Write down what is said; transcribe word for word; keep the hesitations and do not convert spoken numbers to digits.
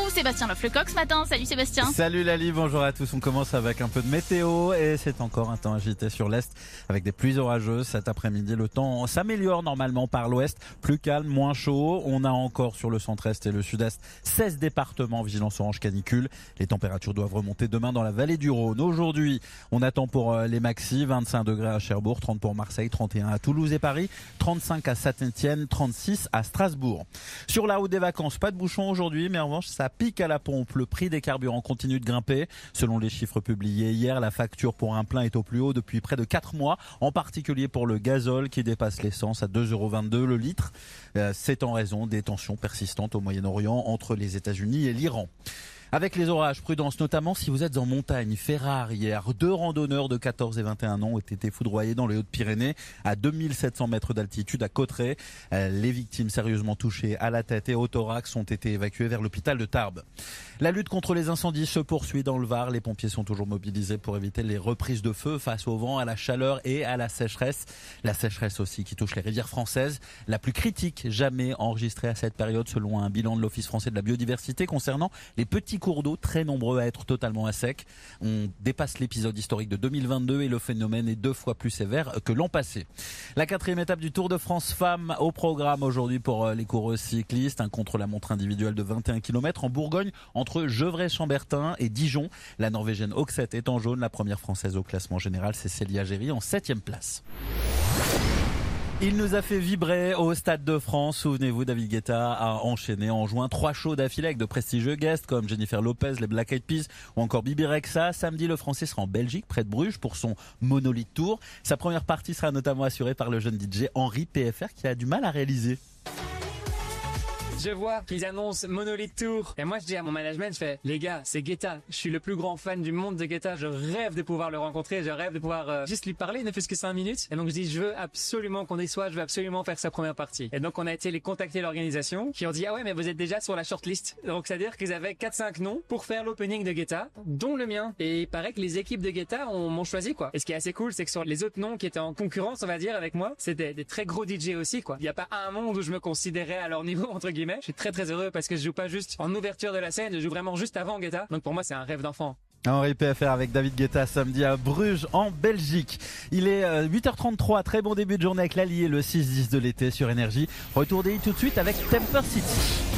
nous, Sébastien Lofflecoq ce matin. Salut Sébastien. Salut Lali, bonjour à tous. On commence avec un peu de météo et c'est encore un temps agité sur l'Est avec des pluies orageuses. Cet après-midi, le temps s'améliore normalement par l'Ouest. Plus calme, moins chaud. On a encore sur le centre-Est et le Sud-Est seize départements vigilance orange canicule. Les températures doivent remonter demain dans la vallée du Rhône. Aujourd'hui, on attend pour les maxis vingt-cinq degrés à Cherbourg, trente pour Marseille, trente et un à Toulouse et Paris, trente-cinq à Saint-Étienne, trente-six à Strasbourg. Sur la route des vacances, pas de bouchons aujourd'hui, mais en revanche, ça pique à la pompe. Le prix des carburants continue de grimper. Selon les chiffres publiés hier, la facture pour un plein est au plus haut depuis près de quatre mois, en particulier pour le gazole qui dépasse l'essence à deux euros vingt-deux le litre. C'est en raison des tensions persistantes au Moyen-Orient entre les États-Unis et l'Iran. Avec les orages, prudence notamment si vous êtes en montagne. Fait rare hier, deux randonneurs de quatorze et vingt et un ans ont été foudroyés dans les Hautes-Pyrénées à deux mille sept cents mètres d'altitude à Cauterets. Les victimes sérieusement touchées à la tête et au thorax ont été évacuées vers l'hôpital de Tarbes. La lutte contre les incendies se poursuit dans le Var. Les pompiers sont toujours mobilisés pour éviter les reprises de feu face au vent, à la chaleur et à la sécheresse. La sécheresse aussi qui touche les rivières françaises, la plus critique jamais enregistrée à cette période selon un bilan de l'Office français de la biodiversité concernant les petits cours d'eau très nombreux à être totalement à sec. On dépasse l'épisode historique de deux mille vingt-deux et le phénomène est deux fois plus sévère que l'an passé. La quatrième étape du Tour de France femmes au programme aujourd'hui pour les coureuses cyclistes. Un contre-la-montre individuel de vingt et un kilomètres en Bourgogne entre Gevrey-Chambertin et Dijon. La Norvégienne Oxette est en jaune. La première française au classement général, c'est Célia Géry en septième place. Il nous a fait vibrer au Stade de France. Souvenez-vous, David Guetta a enchaîné en juin trois shows d'affilée avec de prestigieux guests comme Jennifer Lopez, les Black Eyed Peas ou encore Bibi Rexha. Samedi, le Français sera en Belgique, près de Bruges, pour son Monolith Tour. Sa première partie sera notamment assurée par le jeune D J Henri P F R qui a du mal à réaliser. Je vois qu'ils annoncent Monolith Tour. Et moi, je dis à mon management, je fais, les gars, c'est Guetta. Je suis le plus grand fan du monde de Guetta. Je rêve de pouvoir le rencontrer. Je rêve de pouvoir euh, juste lui parler, ne fût-ce que cinq minutes. Et donc, je dis, je veux absolument qu'on y soit. Je veux absolument faire sa première partie. Et donc, on a été les contacter l'organisation qui ont dit, ah ouais, mais vous êtes déjà sur la shortlist. Donc, c'est-à-dire qu'ils avaient quatre cinq noms pour faire l'opening de Guetta, dont le mien. Et il paraît que les équipes de Guetta ont, m'ont choisi, quoi. Et ce qui est assez cool, c'est que sur les autres noms qui étaient en concurrence, on va dire, avec moi, c'était des très gros D J aussi, quoi. Il n'y a pas un monde où je me considérais à leur niveau, entre guillemets. Je suis très, très heureux parce que je joue pas juste en ouverture de la scène, je joue vraiment juste avant Guetta. Donc pour moi, c'est un rêve d'enfant. Henri P F R avec David Guetta samedi à Bruges en Belgique. Il est huit heures trente-trois, très bon début de journée avec l'Allier, le six dix de l'été sur Énergie. Retour des hits tout de suite avec Temper City.